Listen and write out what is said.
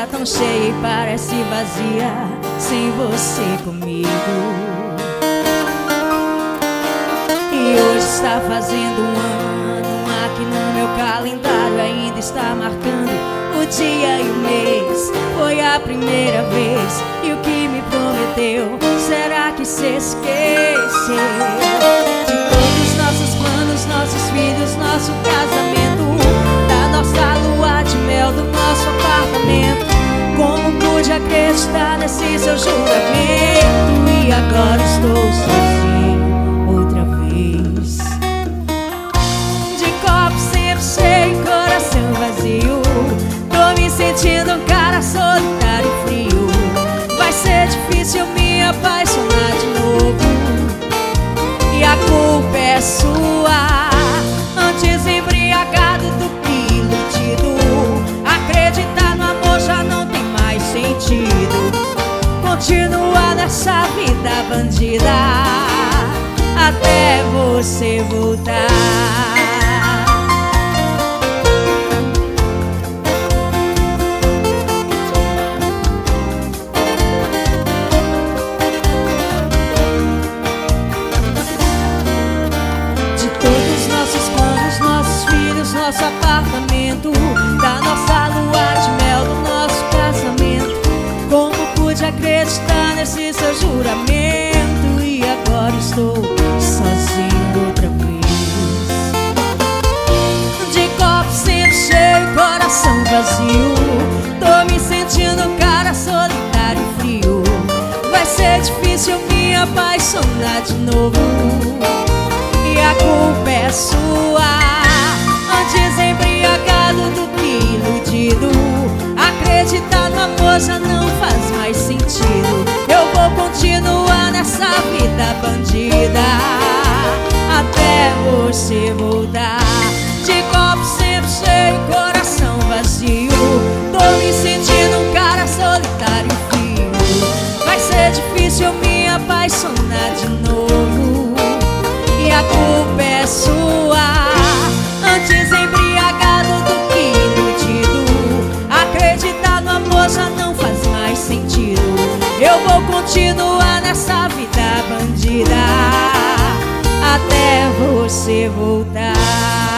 tão cheia e parece vazia sem você comigo. E hoje está fazendo um ano, aqui no meu calendário ainda está marcando o dia e o mês. Foi a primeira vez, e o que me prometeu, será que se esqueceu? De todos os nossos planos, nossos filhos, nosso casamento, da nossa lua de mel, do nosso apartamento. Como pude acreditar nesse seu juramento? E agora estou sozinho outra vez. De copo sempre cheio, coração vazio, tô me sentindo um cara solitário e frio. Vai ser difícil me apaixonar de novo, e a culpa é sua. Antes embriagado do que iludido, acreditar no amor já não tem mais sentido. Continuar nessa vida bandida até você voltar. Nosso apartamento, da nossa lua de mel, do nosso casamento. Como pude acreditar nesse seu juramento? E agora estou sozinho outra vez. De copo sempre cheio, coração vazio, tô me sentindo um cara solitário e frio. Vai ser difícil me apaixonar de novo, e a culpa é sua. Antes embriagado do que iludido, acreditar no amor já não faz mais sentido. Eu vou continuar nessa vida bandida até você voltar. De copo sempre cheio, coração vazio, tô me sentindo um cara solitário e frio. Vai ser difícil me apaixonar de novo, e a culpa é sua. Antes embriagado do que iludido, acreditar no amor já não faz mais sentido. Eu vou continuar nessa vida bandida até você voltar.